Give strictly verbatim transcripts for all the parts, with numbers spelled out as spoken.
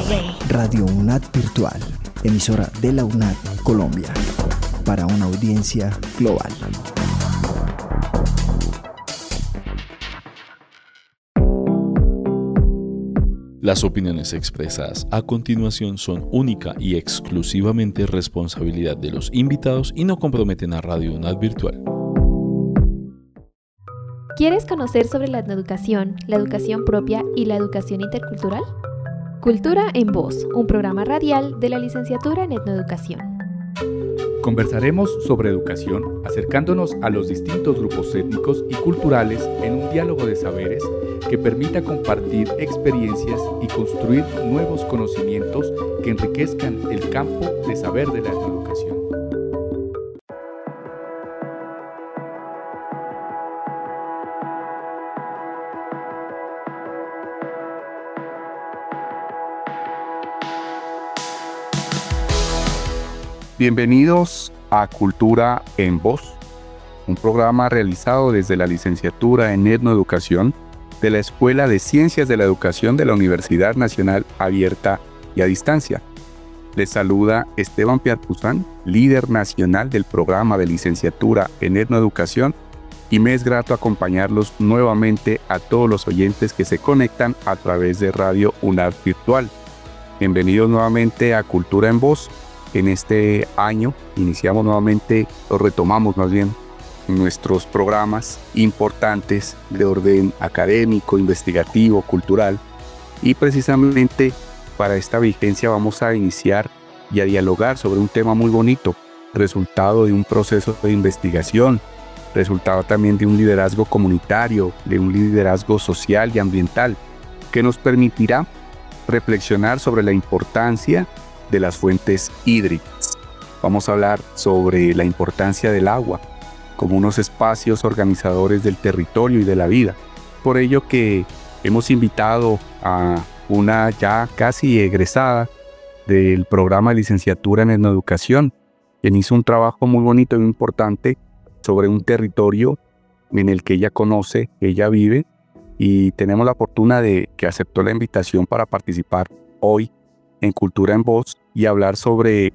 Radio UNAD Virtual, emisora de la UNAD Colombia, para una audiencia global. Las opiniones expresadas a continuación son única y exclusivamente responsabilidad de los invitados y no comprometen a Radio UNAD Virtual. ¿Quieres conocer sobre la etnoeducación, la educación propia y la educación intercultural? Cultura en Voz, un programa radial de la licenciatura en etnoeducación. Conversaremos sobre educación, acercándonos a los distintos grupos étnicos y culturales en un diálogo de saberes que permita compartir experiencias y construir nuevos conocimientos que enriquezcan el campo de saber de la etnoeducación. Bienvenidos a Cultura en Voz, un programa realizado desde la licenciatura en etnoeducación de la Escuela de Ciencias de la Educación de la Universidad Nacional Abierta y a Distancia. Les saluda Esteban Piarpuzán, líder nacional del programa de licenciatura en etnoeducación, y me es grato acompañarlos nuevamente a todos los oyentes que se conectan a través de Radio UNAD Virtual. Bienvenidos nuevamente a Cultura en Voz. En este año iniciamos nuevamente, o retomamos más bien, nuestros programas importantes de orden académico, investigativo, cultural, y precisamente para esta vigencia vamos a iniciar y a dialogar sobre un tema muy bonito, resultado de un proceso de investigación, resultado también de un liderazgo comunitario, de un liderazgo social y ambiental, que nos permitirá reflexionar sobre la importancia de las fuentes hídricas. Vamos a hablar sobre la importancia del agua como unos espacios organizadores del territorio y de la vida. Por ello que hemos invitado a una ya casi egresada del programa de licenciatura en etnoeducación, quien hizo un trabajo muy bonito y muy importante sobre un territorio en el que ella conoce, que ella vive, y tenemos la fortuna de que aceptó la invitación para participar hoy en Cultura en Voz y hablar sobre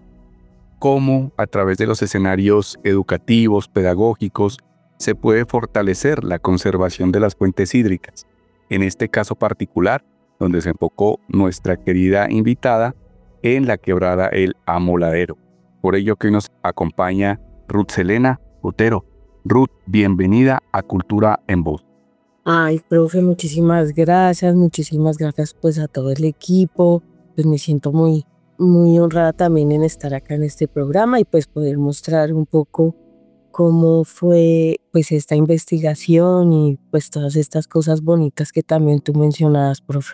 cómo a través de los escenarios educativos, pedagógicos, se puede fortalecer la conservación de las fuentes hídricas. En este caso particular, donde se enfocó nuestra querida invitada en la quebrada El Amoladero. Por ello que hoy nos acompaña Ruth Selena Otero. Ruth, bienvenida a Cultura en Voz. Ay, profe, muchísimas gracias, muchísimas gracias pues a todo el equipo. Pues me siento muy, muy honrada también en estar acá en este programa y pues poder mostrar un poco cómo fue pues esta investigación y pues todas estas cosas bonitas que también tú mencionabas, profe.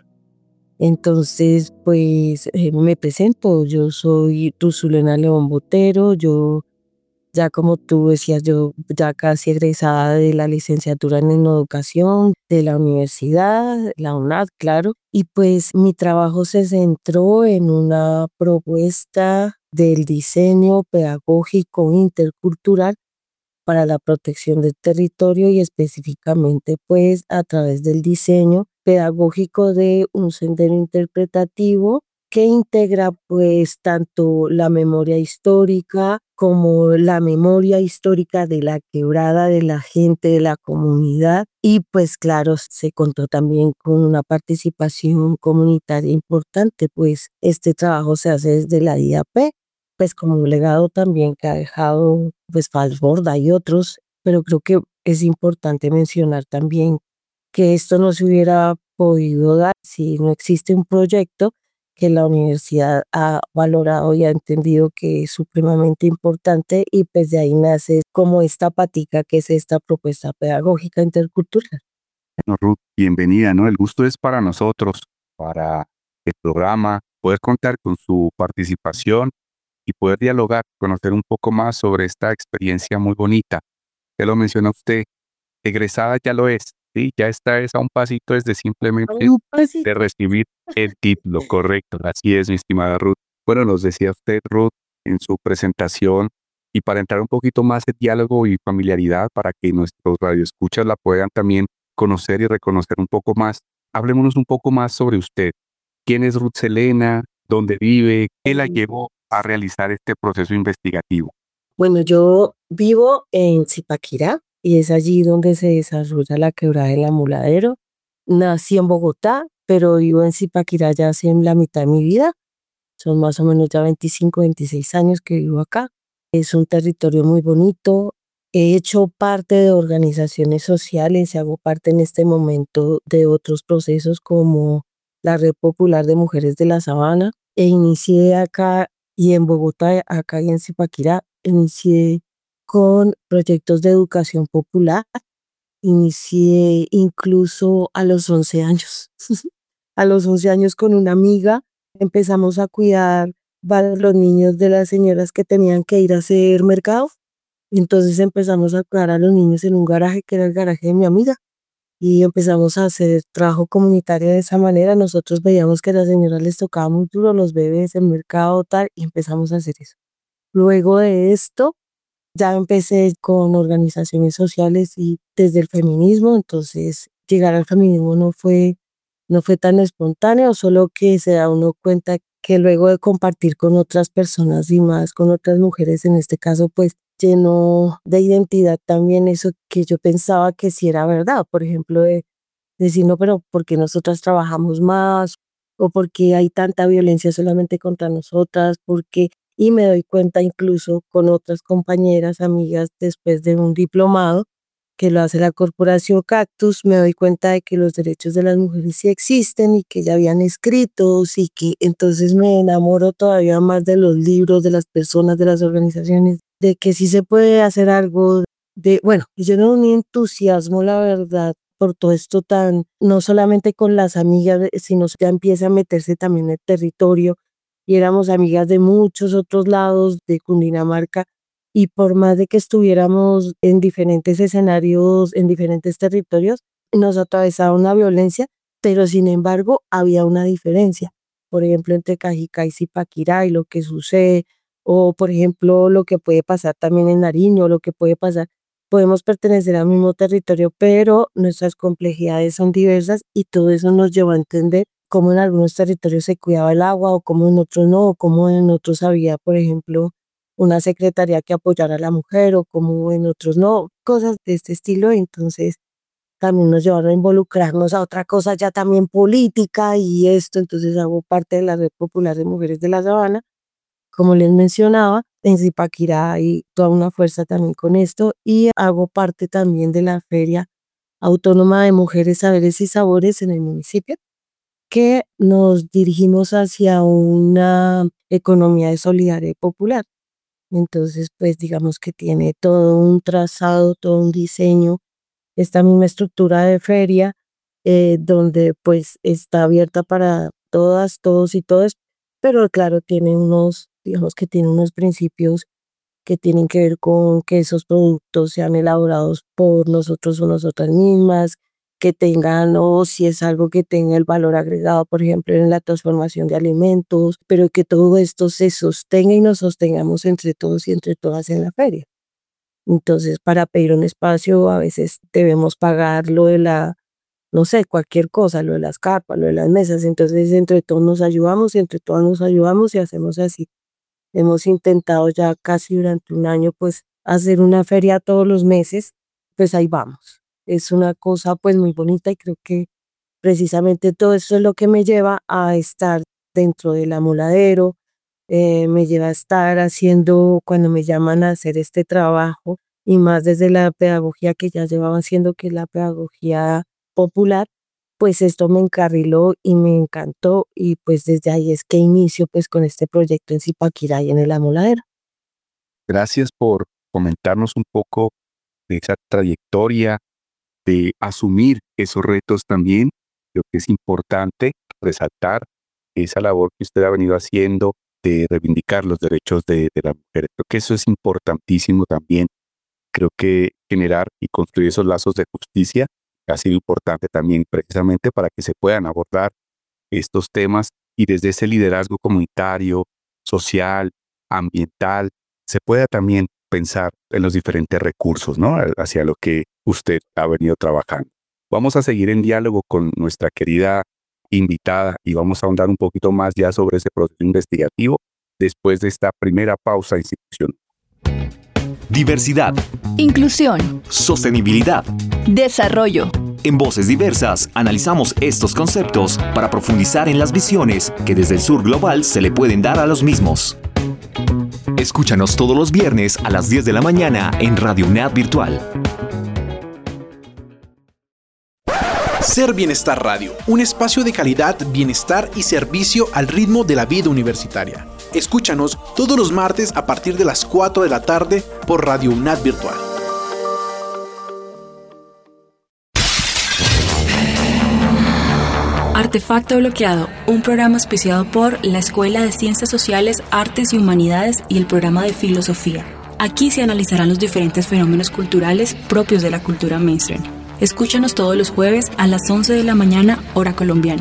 Entonces, pues eh, me presento, yo soy Ruth León Botero, yo ya como tú decías, yo ya casi egresada de la licenciatura en etnoeducación de la universidad, la UNAD, claro, y pues mi trabajo se centró en una propuesta del diseño pedagógico intercultural para la protección del territorio y específicamente pues a través del diseño pedagógico de un sendero interpretativo que integra pues tanto la memoria histórica como la memoria histórica de la quebrada, de la gente, de la comunidad, y pues claro, se contó también con una participación comunitaria importante, pues este trabajo se hace desde la I A P, pues como un legado también que ha dejado pues Falsborda y otros, pero creo que es importante mencionar también que esto no se hubiera podido dar si no existe un proyecto que la universidad ha valorado y ha entendido que es supremamente importante, y pues de ahí nace como esta patica que es esta propuesta pedagógica intercultural. Bueno, Ruth, bienvenida, ¿no? El gusto es para nosotros, para el programa, poder contar con su participación y poder dialogar, conocer un poco más sobre esta experiencia muy bonita. Ya lo menciona usted, egresada ya lo es, ¿sí? Ya está es a un pasito desde simplemente Un pasito. de recibir el título, correcto. Así es, mi estimada Ruth. Bueno, nos decía usted, Ruth, en su presentación, y para entrar un poquito más en diálogo y familiaridad, para que nuestros radioescuchas la puedan también conocer y reconocer un poco más, hablémonos un poco más sobre usted. ¿Quién es Ruth Selena? ¿Dónde vive? ¿Qué la llevó a realizar este proceso investigativo? Bueno, yo vivo en Zipaquirá y es allí donde se desarrolla la quebrada del Amoladero. Nací en Bogotá, pero vivo en Zipaquirá ya hace la mitad de mi vida. Son más o menos ya veinticinco, veintiséis años que vivo acá. Es un territorio muy bonito. He hecho parte de organizaciones sociales y hago parte en este momento de otros procesos como la Red Popular de Mujeres de la Sabana. E inicié acá y en Bogotá, acá y en Zipaquirá, inicié con proyectos de educación popular. Inicié incluso a los once años. A los once años con una amiga empezamos a cuidar a los niños de las señoras que tenían que ir a hacer mercado. Entonces empezamos a cuidar a los niños en un garaje que era el garaje de mi amiga y empezamos a hacer trabajo comunitario de esa manera. Nosotros veíamos que a las señoras les tocaba muy duro, los bebés, el mercado, tal, y empezamos a hacer eso. Luego de esto, ya empecé con organizaciones sociales y desde el feminismo, entonces llegar al feminismo no fue, no fue tan espontáneo, solo que se da uno cuenta que luego de compartir con otras personas y más con otras mujeres, en este caso, pues llenó de identidad también eso que yo pensaba que sí era verdad. Por ejemplo, de decir, no, pero ¿por qué nosotras trabajamos más? ¿O por qué hay tanta violencia solamente contra nosotras? ¿Por qué? Y me doy cuenta incluso con otras compañeras, amigas, después de un diplomado que lo hace la Corporación Cactus, me doy cuenta de que los derechos de las mujeres sí existen y que ya habían escritos y que entonces me enamoro todavía más de los libros, de las personas, de las organizaciones, de que sí se puede hacer algo, de, bueno, y yo no un entusiasmo, la verdad, por todo esto tan, no solamente con las amigas, sino ya empieza a meterse también en el territorio y éramos amigas de muchos otros lados de Cundinamarca y por más de que estuviéramos en diferentes escenarios, en diferentes territorios, nos atravesaba una violencia, pero sin embargo había una diferencia. Por ejemplo, entre Cajicá y Zipaquirá y lo que sucede, o por ejemplo lo que puede pasar también en Nariño, lo que puede pasar. Podemos pertenecer al mismo territorio, pero nuestras complejidades son diversas y todo eso nos llevó a entender cómo en algunos territorios se cuidaba el agua o cómo en otros no, o cómo en otros había, por ejemplo, una secretaría que apoyara a la mujer o cómo en otros no, cosas de este estilo. Entonces también nos llevaron a involucrarnos a otra cosa ya también política y esto. Entonces hago parte de la Red Popular de Mujeres de la Sabana. Como les mencionaba, en Zipaquirá hay toda una fuerza también con esto y hago parte también de la Feria Autónoma de Mujeres, Saberes y Sabores en el municipio, que nos dirigimos hacia una economía de solidaridad popular. Entonces, pues digamos que tiene todo un trazado, todo un diseño, esta misma estructura de feria, eh, donde pues está abierta para todas, todos y todas, pero claro, tiene unos, digamos que tiene unos principios que tienen que ver con que esos productos sean elaborados por nosotros o nosotras mismas, que tengan, o si es algo que tenga el valor agregado, por ejemplo, en la transformación de alimentos, pero que todo esto se sostenga y nos sostengamos entre todos y entre todas en la feria. Entonces, para pedir un espacio, a veces debemos pagar lo de la, no sé, cualquier cosa, lo de las carpas, lo de las mesas. Entonces, entre todos nos ayudamos y entre todas nos ayudamos y hacemos así. Hemos intentado ya casi durante un año, pues, hacer una feria todos los meses, pues ahí vamos. Es una cosa, pues, muy bonita y creo que precisamente todo eso es lo que me lleva a estar dentro del Amoladero, eh, me lleva a estar haciendo, cuando me llaman a hacer este trabajo, y más desde la pedagogía que ya llevaba haciendo, que es la pedagogía popular, pues esto me encarriló y me encantó y pues desde ahí es que inicio pues con este proyecto en Zipaquirá y en el Amoladero. Gracias por comentarnos un poco de esa trayectoria, de asumir esos retos también. Creo que es importante resaltar esa labor que usted ha venido haciendo de reivindicar los derechos de, de las mujeres. Creo que eso es importantísimo también. Creo que generar y construir esos lazos de justicia ha sido importante también precisamente para que se puedan abordar estos temas y desde ese liderazgo comunitario, social, ambiental, se pueda también pensar en los diferentes recursos, ¿no? Hacia lo que usted ha venido trabajando. Vamos a seguir en diálogo con nuestra querida invitada y vamos a ahondar un poquito más ya sobre ese proceso investigativo después de esta primera pausa institucional. Diversidad, inclusión, sostenibilidad, desarrollo. En Voces Diversas analizamos estos conceptos para profundizar en las visiones que desde el sur global se le pueden dar a los mismos. Escúchanos todos los viernes a las diez de la mañana en Radio UNAD Virtual. Ser Bienestar Radio, un espacio de calidad, bienestar y servicio al ritmo de la vida universitaria. Escúchanos todos los martes a partir de las cuatro de la tarde por Radio UNAD Virtual. Artefacto Bloqueado, un programa auspiciado por la Escuela de Ciencias Sociales, Artes y Humanidades y el programa de Filosofía. Aquí se analizarán los diferentes fenómenos culturales propios de la cultura mainstream. Escúchanos todos los jueves a las once de la mañana, hora colombiana.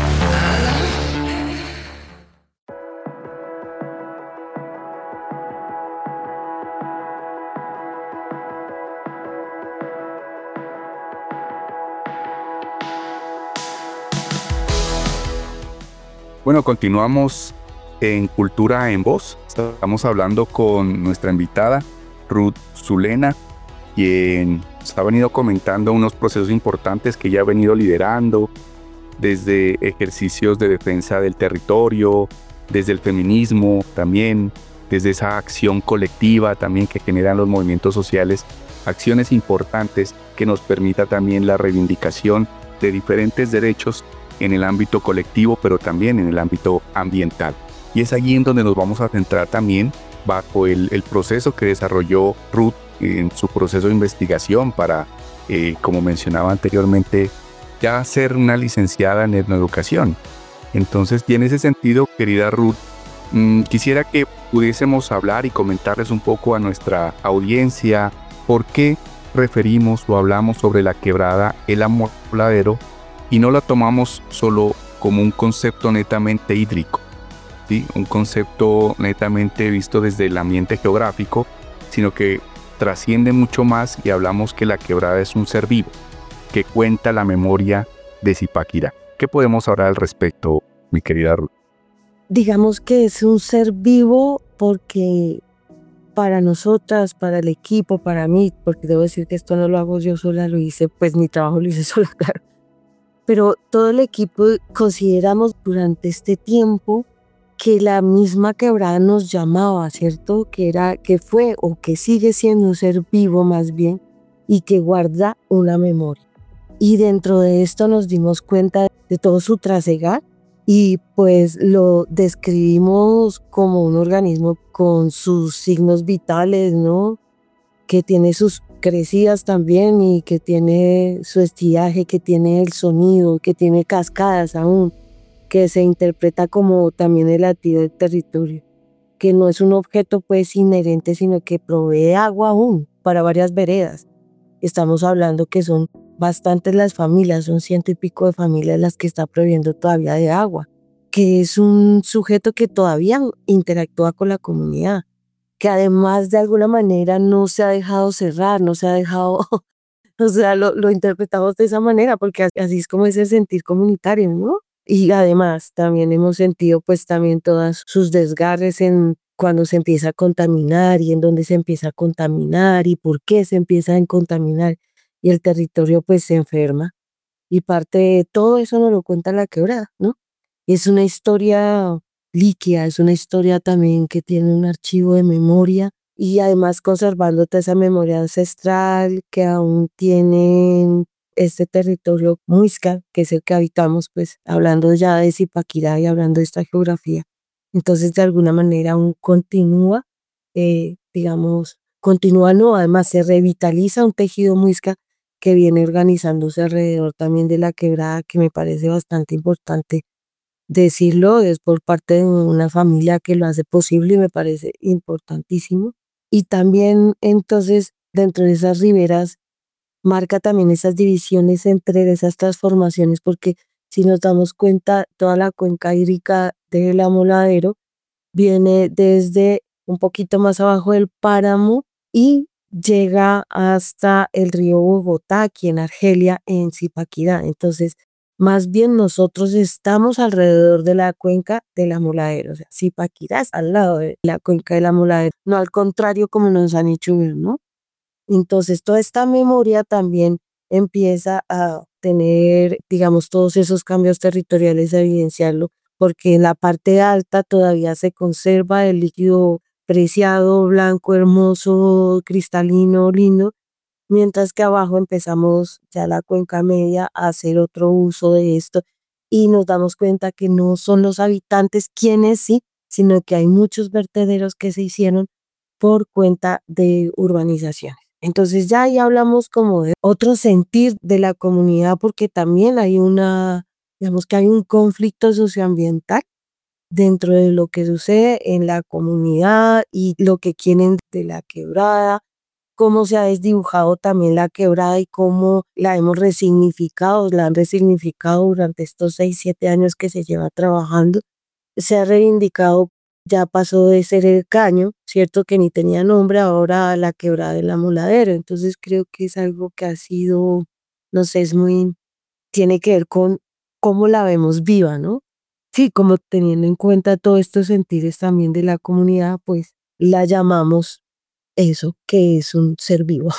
Bueno, continuamos en Cultura en Voz. Estamos hablando con nuestra invitada, Ruth Zulena, quien nos ha venido comentando unos procesos importantes que ella ha venido liderando, desde ejercicios de defensa del territorio, desde el feminismo también, desde esa acción colectiva también que generan los movimientos sociales, acciones importantes que nos permita también la reivindicación de diferentes derechos en el ámbito colectivo, pero también en el ámbito ambiental. Y es allí en donde nos vamos a centrar también bajo el, el proceso que desarrolló Ruth en su proceso de investigación para, eh, como mencionaba anteriormente, ya ser una licenciada en etnoeducación. Entonces, y en ese sentido, querida Ruth, mmm, quisiera que pudiésemos hablar y comentarles un poco a nuestra audiencia por qué referimos o hablamos sobre la quebrada El Amoladero y no la tomamos solo como un concepto netamente hídrico, ¿sí? Un concepto netamente visto desde el ambiente geográfico, sino que trasciende mucho más y hablamos que la quebrada es un ser vivo, que cuenta la memoria de Zipaquirá. ¿Qué podemos hablar al respecto, mi querida Ruth? Digamos que es un ser vivo porque para nosotras, para el equipo, para mí, porque debo decir que esto no lo hago yo sola, lo hice, pues mi trabajo lo hice sola, claro. Pero todo el equipo consideramos durante este tiempo que la misma quebrada nos llamaba, ¿cierto? Que era, que fue o que sigue siendo un ser vivo más bien y que guarda una memoria. Y dentro de esto nos dimos cuenta de todo su trasegar y pues lo describimos como un organismo con sus signos vitales, ¿no? Que tiene sus crecidas también y que tiene su estiaje, que tiene el sonido, que tiene cascadas aún, que se interpreta como también el latido del territorio, que no es un objeto pues inherente, sino que provee agua aún para varias veredas. Estamos hablando que son bastantes las familias, son ciento y pico de familias las que está proveyendo todavía de agua, que es un sujeto que todavía interactúa con la comunidad, que además de alguna manera no se ha dejado cerrar, no se ha dejado, o sea, lo, lo interpretamos de esa manera, porque así es como es el sentir comunitario, ¿no? Y además también hemos sentido pues también todas sus desgarres en cuando se empieza a contaminar y en dónde se empieza a contaminar y por qué se empieza a contaminar y el territorio pues se enferma. Y parte de todo eso nos lo cuenta la quebrada, ¿no? Es una historia líquida, es una historia también que tiene un archivo de memoria y además conservando toda esa memoria ancestral que aún tienen este territorio muisca, que es el que habitamos, pues hablando ya de Zipaquirá y hablando de esta geografía. Entonces de alguna manera aún continúa, eh, digamos, continúa, no, además se revitaliza un tejido muisca que viene organizándose alrededor también de la quebrada, que me parece bastante importante decirlo, es por parte de una familia que lo hace posible y me parece importantísimo. Y también entonces dentro de esas riberas marca también esas divisiones entre esas transformaciones, porque si nos damos cuenta, toda la cuenca hídrica del Amoladero viene desde un poquito más abajo del páramo y llega hasta el río Bogotá, aquí en Argelia, en Zipaquirá. Entonces, más bien nosotros estamos alrededor de la cuenca del Amoladero, o sea, Zipaquirá es al lado de la cuenca del Amoladero, no al contrario como nos han hecho ver, ¿no? Entonces, toda esta memoria también empieza a tener, digamos, todos esos cambios territoriales, a evidenciarlo, porque en la parte alta todavía se conserva el líquido preciado, blanco, hermoso, cristalino, lindo, mientras que abajo empezamos ya la cuenca media a hacer otro uso de esto y nos damos cuenta que no son los habitantes quienes sí, sino que hay muchos vertederos que se hicieron por cuenta de urbanizaciones. Entonces ya ahí hablamos como de otro sentir de la comunidad, porque también hay una, digamos que hay un conflicto socioambiental dentro de lo que sucede en la comunidad y lo que quieren de la quebrada, cómo se ha desdibujado también la quebrada y cómo la hemos resignificado, la han resignificado durante estos seis, siete años que se lleva trabajando. Se ha reivindicado, ya pasó de ser el caño, cierto que ni tenía nombre, ahora la quebrada del Amoladero. Entonces creo que es algo que ha sido, no sé, es muy, tiene que ver con cómo la vemos viva, ¿no? Sí, como teniendo en cuenta todos estos sentires también de la comunidad, pues la llamamos eso, que es un ser vivo.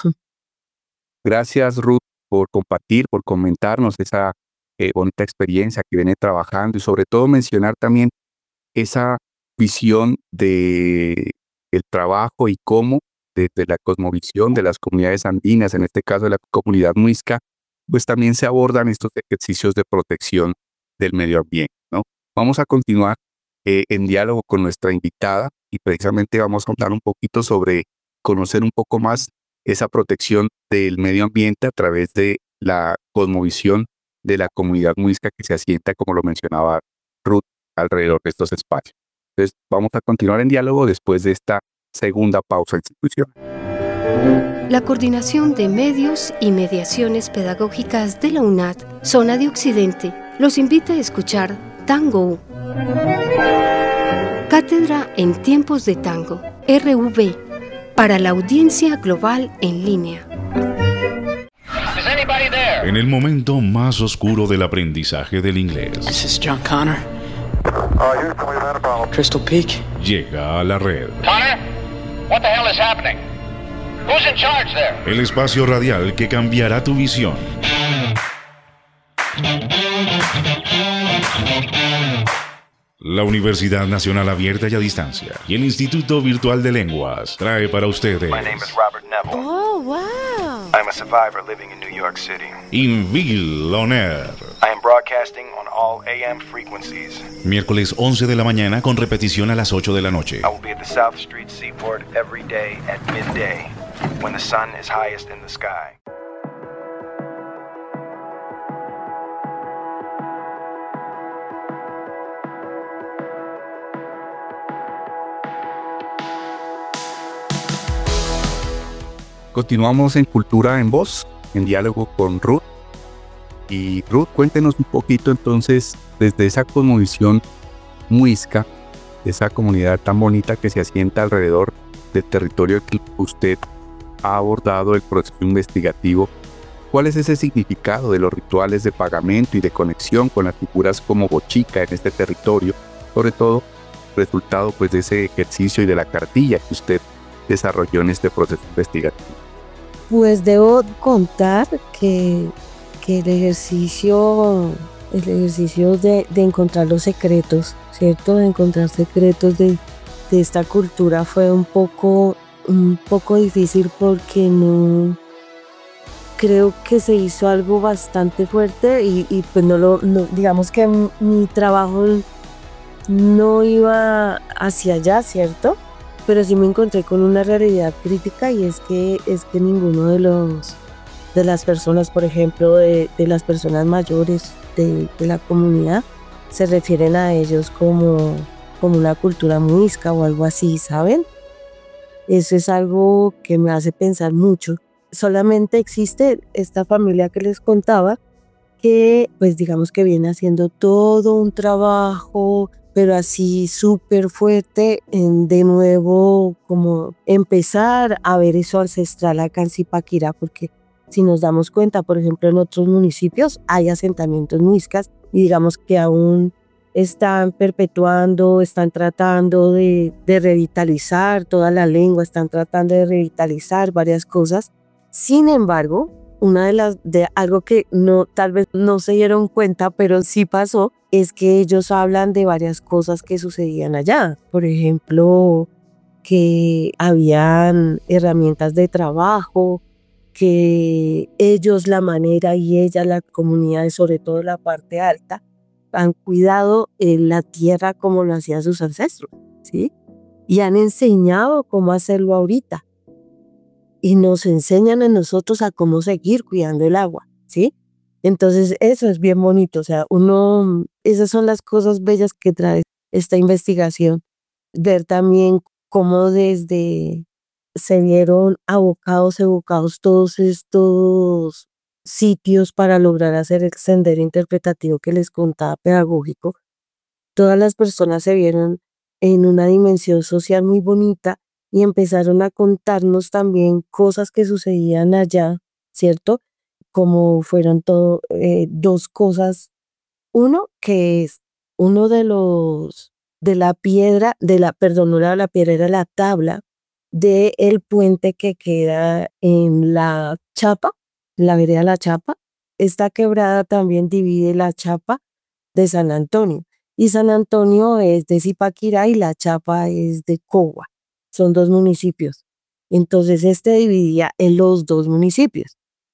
Gracias, Ruth, por compartir, por comentarnos esa eh, bonita experiencia que viene trabajando y sobre todo mencionar también esa visión de el trabajo y cómo desde la cosmovisión de las comunidades andinas, en este caso de la comunidad muisca, pues también se abordan estos ejercicios de protección del medio ambiente, ¿no? Vamos a continuar eh, en diálogo con nuestra invitada y precisamente vamos a hablar un poquito sobre conocer un poco más esa protección del medio ambiente a través de la cosmovisión de la comunidad muisca que se asienta, como lo mencionaba Ruth, alrededor de estos espacios. Entonces, vamos a continuar en diálogo después de esta segunda pausa en institución. La Coordinación de Medios y Mediaciones Pedagógicas de la UNAD, Zona de Occidente, los invita a escuchar Tango. Cátedra en Tiempos de Tango, R V, para la audiencia global en línea. En el momento más oscuro del aprendizaje del inglés. This is John Connor. Crystal Peak. Llega a la red. Connor, what the hell is happening? Who's in charge there? El espacio radial que cambiará tu visión. La Universidad Nacional Abierta y a Distancia y el Instituto Virtual de Lenguas trae para ustedes. My name is Robert Neville. Oh, wow. I'm a survivor living in New York City. Invil On Air. I am broadcasting on all A M frequencies. Miércoles once de la mañana con repetición a las ocho de la noche. I will be at the South Street Seaport every day at midday when the sun is highest in the sky. Continuamos en Cultura en Voz, en diálogo con Ruth. Y Ruth, cuéntenos un poquito entonces, desde esa cosmovisión muisca, esa comunidad tan bonita que se asienta alrededor del territorio que usted ha abordado el proceso investigativo, ¿cuál es ese significado de los rituales de pagamento y de conexión con las figuras como Bochica en este territorio? Sobre todo, resultado pues de ese ejercicio y de la cartilla que usted desarrolló en este proceso investigativo. Pues debo contar que, que el ejercicio, el ejercicio de, de encontrar los secretos, ¿cierto? De encontrar secretos de, de esta cultura fue un poco, un poco difícil porque no, creo que se hizo algo bastante fuerte y, y pues no lo, no, digamos que mi, mi trabajo no iba hacia allá, ¿cierto? Pero sí me encontré con una realidad crítica y es que, es que ninguno de los de las personas, por ejemplo, de, de las personas mayores de, de la comunidad, se refieren a ellos como, como una cultura muisca o algo así, ¿saben? Eso es algo que me hace pensar mucho. Solamente existe esta familia que les contaba que, pues digamos que viene haciendo todo un trabajo, pero así súper fuerte, en de nuevo como empezar a ver eso ancestral acá en Zipaquirá, porque Si nos damos cuenta, por ejemplo, en otros municipios hay asentamientos muiscas y digamos que aún están perpetuando, están tratando de, de revitalizar toda la lengua, están tratando de revitalizar varias cosas. Sin embargo, una de las de algo que no tal vez no se dieron cuenta, pero sí pasó, es que ellos hablan de varias cosas que sucedían allá. Por ejemplo, que habían herramientas de trabajo, que ellos, la manera y ella, la comunidad, sobre todo la parte alta, han cuidado eh, la tierra como lo hacían sus ancestros, ¿sí? Y han enseñado cómo hacerlo ahorita. Y nos enseñan a nosotros a cómo seguir cuidando el agua, ¿sí? Entonces eso es bien bonito, o sea, uno, esas son las cosas bellas que trae esta investigación. Ver también cómo desde se vieron abocados, evocados todos estos sitios para lograr hacer el sendero interpretativo que les contaba pedagógico. Todas las personas se vieron en una dimensión social muy bonita y empezaron a contarnos también cosas que sucedían allá, ¿cierto? Como fueron todo, eh, dos cosas. Uno, que es uno de los, de la piedra, de la, perdón, no era la piedra, era la tabla del puente que queda en la Chapa, la vereda La Chapa. Esta quebrada también divide la Chapa de San Antonio. Y San Antonio es de Zipaquirá y la Chapa es de Cogua. Son dos municipios. Entonces este dividía en los dos municipios.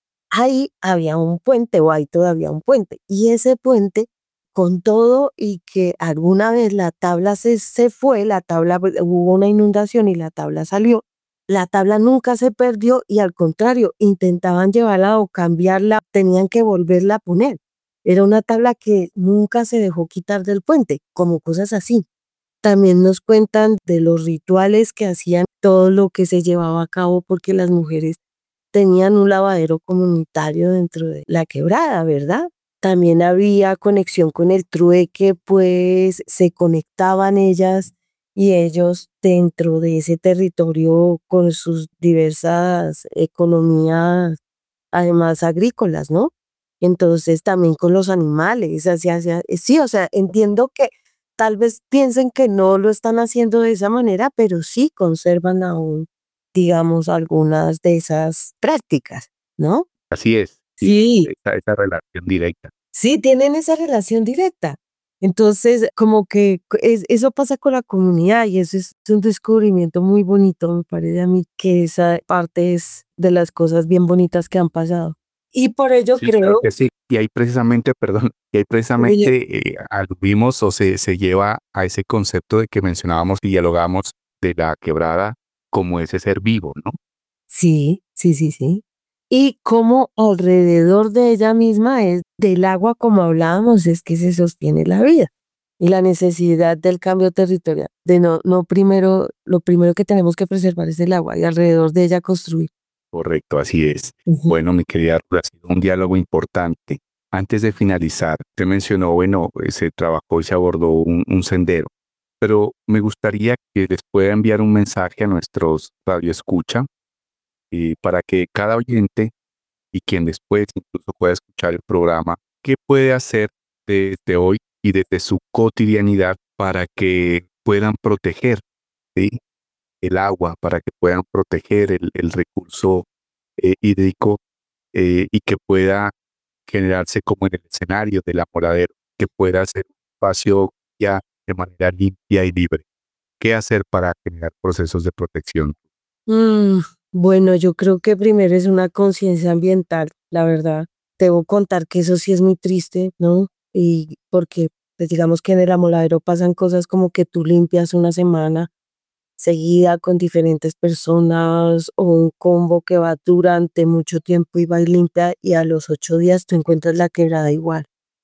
Ahí había un puente, o hay todavía un puente. Y ese puente, con todo y que alguna vez la tabla se, se fue, la tabla, hubo una inundación y la tabla salió, la tabla nunca se perdió y al contrario, intentaban llevarla o cambiarla, tenían que volverla a poner. Era una tabla que nunca se dejó quitar del puente, como cosas así. También nos cuentan de los rituales que hacían, todo lo que se llevaba a cabo porque las mujeres tenían un lavadero comunitario dentro de la quebrada, ¿verdad? También había conexión con el trueque, pues se conectaban ellas y ellos dentro de ese territorio con sus diversas economías, además agrícolas, ¿no? Entonces también con los animales, así, así, sí, o sea, entiendo que tal vez piensen que no lo están haciendo de esa manera, pero sí conservan aún, digamos, algunas de esas prácticas, ¿no? Así es. Sí. Esa, esa relación directa. Sí, tienen esa relación directa. Entonces, como que es, eso pasa con la comunidad y eso es un descubrimiento muy bonito, me parece a mí, que esa parte es de las cosas bien bonitas que han pasado. Y por ello Sí, creo... claro que sí. Y ahí precisamente, perdón, y ahí precisamente eh, aludimos o se, se lleva a ese concepto de que mencionábamos y dialogábamos de la quebrada como ese ser vivo, ¿no? Sí, sí, sí, sí. Y como alrededor de ella misma es del agua, como hablábamos, es que se sostiene la vida. Y la necesidad del cambio territorial, de no, no primero, lo primero que tenemos que preservar es el agua y alrededor de ella construir. Correcto, así es. Uh-huh. Bueno, mi querida Ruth, ha sido un diálogo importante. Antes de finalizar, usted mencionó, bueno, se trabajó y se abordó un, un sendero, pero me gustaría que les pueda enviar un mensaje a nuestros radioescucha eh, para que cada oyente y quien después incluso pueda escuchar el programa, ¿qué puede hacer desde hoy y desde su cotidianidad para que puedan proteger, ¿sí?, el agua, para que puedan proteger el, el recurso eh, hídrico eh, y que pueda generarse como en el escenario del amoladero, que pueda ser un espacio ya de manera limpia y libre? ¿Qué hacer para generar procesos de protección? Mm, bueno, yo creo que primero es una conciencia ambiental, la verdad. Debo contar que eso sí es muy triste, ¿no? Y porque, pues digamos que en el amoladero pasan cosas como que tú limpias una semana seguida con diferentes personas o un combo que va durante mucho tiempo y va y limpia y a los ocho días tú encuentras la quebrada igual.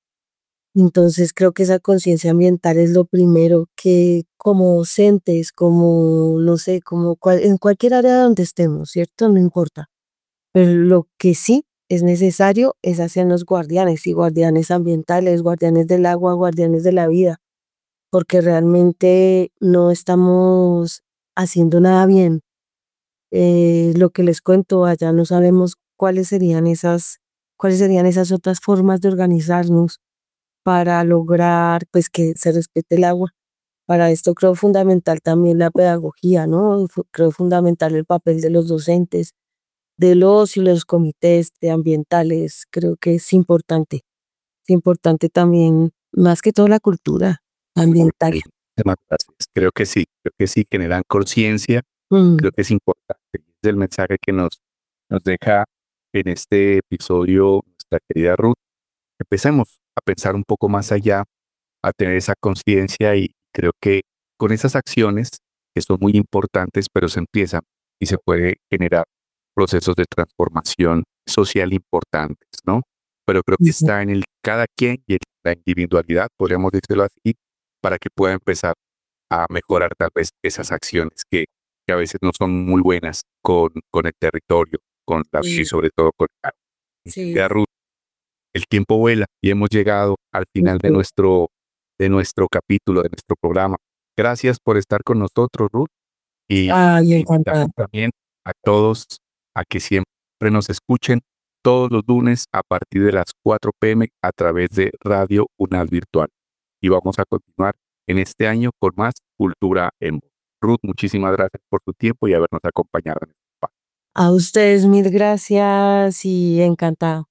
Entonces creo que esa conciencia ambiental es lo primero que como docentes, como, no sé, como cual, en cualquier área donde estemos, ¿cierto? No importa. Pero lo que sí es necesario es hacernos guardianes y guardianes ambientales, guardianes del agua, guardianes de la vida, porque realmente no estamos haciendo nada bien. Eh, lo que les cuento, allá no sabemos cuáles serían esas, cuáles serían esas otras formas de organizarnos para lograr pues que se respete el agua. Para esto creo fundamental también la pedagogía, ¿no? Creo fundamental el papel de los docentes, de los y los comités de ambientales. Creo que es importante. Es importante también, más que todo, la cultura ambiental. Creo que sí, creo que sí, generan conciencia, Mm. creo que es importante. Es el mensaje que nos, nos deja en este episodio nuestra querida Ruth. Empecemos a pensar un poco más allá, a tener esa conciencia, y creo que con esas acciones, que son muy importantes, pero se empiezan y se puede generar procesos de transformación social importantes, ¿no? Pero creo que está en el cada quien y en la individualidad, podríamos decirlo así, para que pueda empezar a mejorar tal vez esas acciones que, que a veces no son muy buenas con, con el territorio, con la, Sí. y sobre todo con la Sí. querida Ruth. El tiempo vuela y hemos llegado al final de Ujú. nuestro, de nuestro capítulo, de nuestro programa. Gracias por estar con nosotros, Ruth. Y Ay, invitamos encantada. también a todos a que siempre nos escuchen todos los lunes a partir de las cuatro p m a través de Radio UNAD Virtual. Y vamos a continuar en este año con más Cultura en Voz. Ruth, muchísimas gracias por tu tiempo y habernos acompañado en este espacio. A ustedes mil gracias y encantado.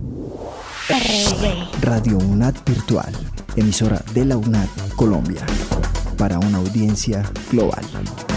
Radio UNAD Virtual, emisora de la UNAD Colombia, para una audiencia global.